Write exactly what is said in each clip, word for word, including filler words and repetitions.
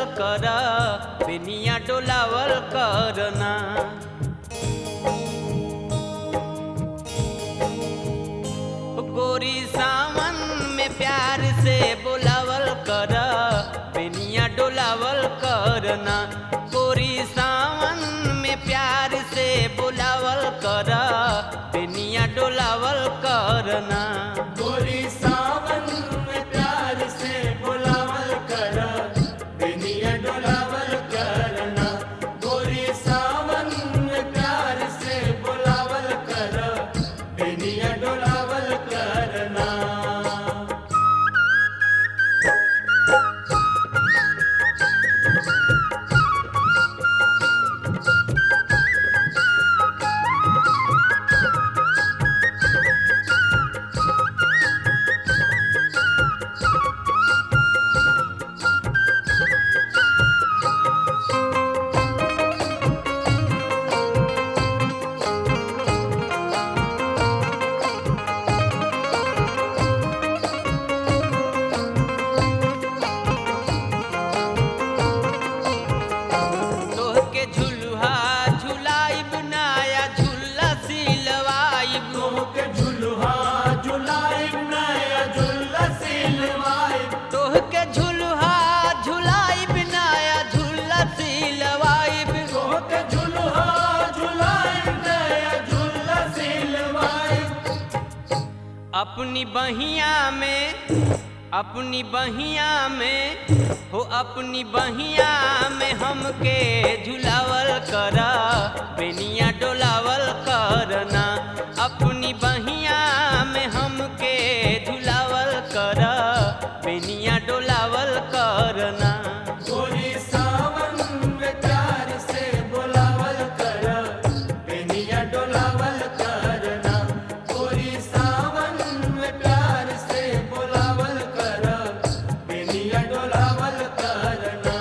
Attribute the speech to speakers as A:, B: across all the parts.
A: कर, बेनिया डोलावल करना। गोरी सावन में प्यार से बोलावल कर, बेनिया डोलावल करना। गोरी सावन में प्यार से बोलावल कर, बेनिया डोलावल करना।
B: गोरी सावन में प्यार से बोलावल कर, बेनिया डोलावल करना। गोरी सावन में प्यार से बोलावल कर, बेनिया डोलावल करना।
A: अपनी बहिया में, अपनी बहिया में हो, अपनी बहिया में हमके झुलावल कर, बेनिया डोलावल करना। अपनी बहिया में हमके झुलावल कर, बेनिया डोलावल करना।
B: गोरी सावन में प्यार से बोलावल कर, बेनिया डोलावल करना। गोरी सावन में प्यार से बोलावल कर, बेनिया डोलावल करना।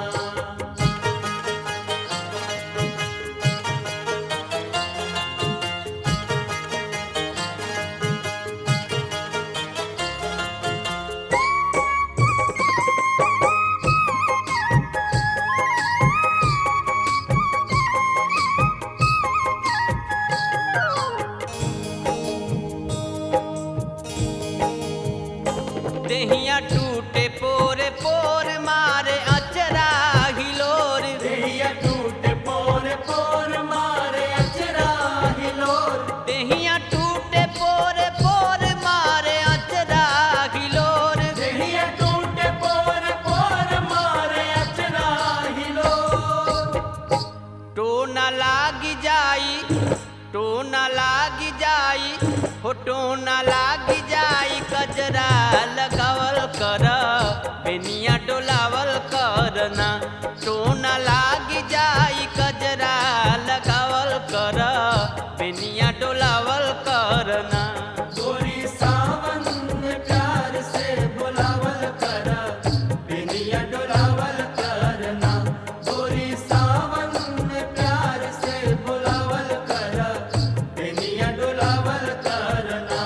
A: देहिया टूटे पोरे पोर मारे अचरा हिलोर,
B: देहिया टूटे पोर पोर मारे अचरा हिलोर।
A: देहिया टूटे पोरे पोर मारे अचरा हिलोर।
B: देहिया टूटे पोर पोर मारे अचरा हिलोर।
A: टोना लागी जाई, टोना लागी जाई हो, टोना लागी जाई कजरा लगावल कर, बेनिया डोलावल करना। टोना लागी जाई कजरा लगावल कर, बेनिया डोलावल करना।
B: गोरी सावन में प्यार से बोलावल कर, बेनिया डोलावल करना। गोरी सावन में प्यार से बोलावल कर, बेनिया डोलावल करना।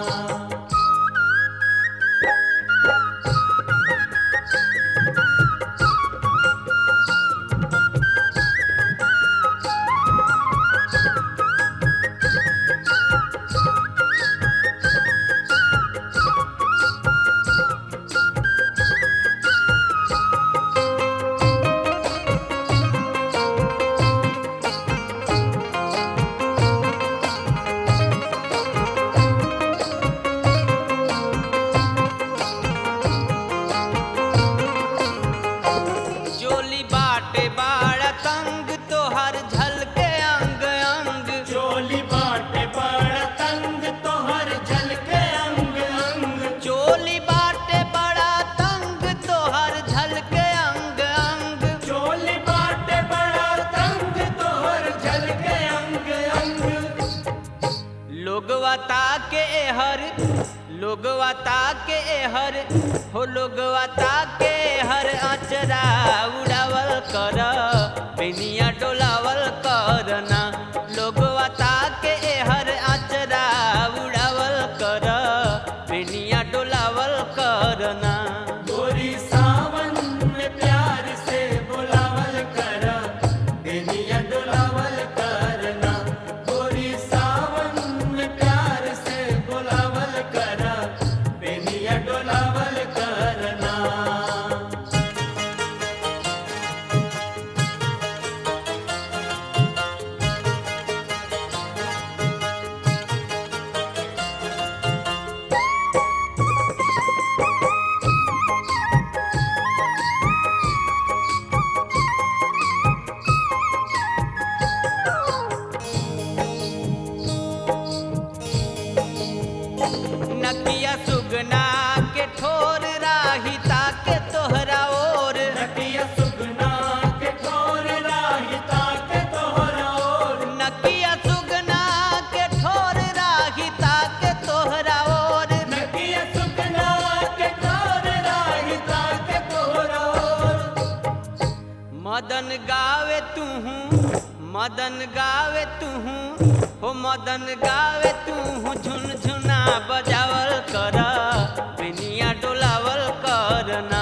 A: जोली बाटे बाड़ा तंग तोहर झलके अंग अंग।
B: चोली बाटे बड़ा तंग तोहर झलके अंग अंग।
A: चोली बाटे बड़ा तंग तोहर झलके अंग अंग।
B: चोली बाटे बड़ा तंग तोहर झलके अंग अंग।
A: लोगवा ताके एहर, लोगवा ताके एहर हो, लोगवा ताके हर अचरा उड़ावल कर, बेनिया डोलावल करना। लोगवा ताके एहर अचरा उड़ावल कर, बेनिया डोलावल करना।
B: गोरी सावन में प्यार से
A: मदन गावे तूहू मदन गावे तूहू हो मदन गावे तूहू झुनझुना बजावल कर बेनिया डोलावल कर ना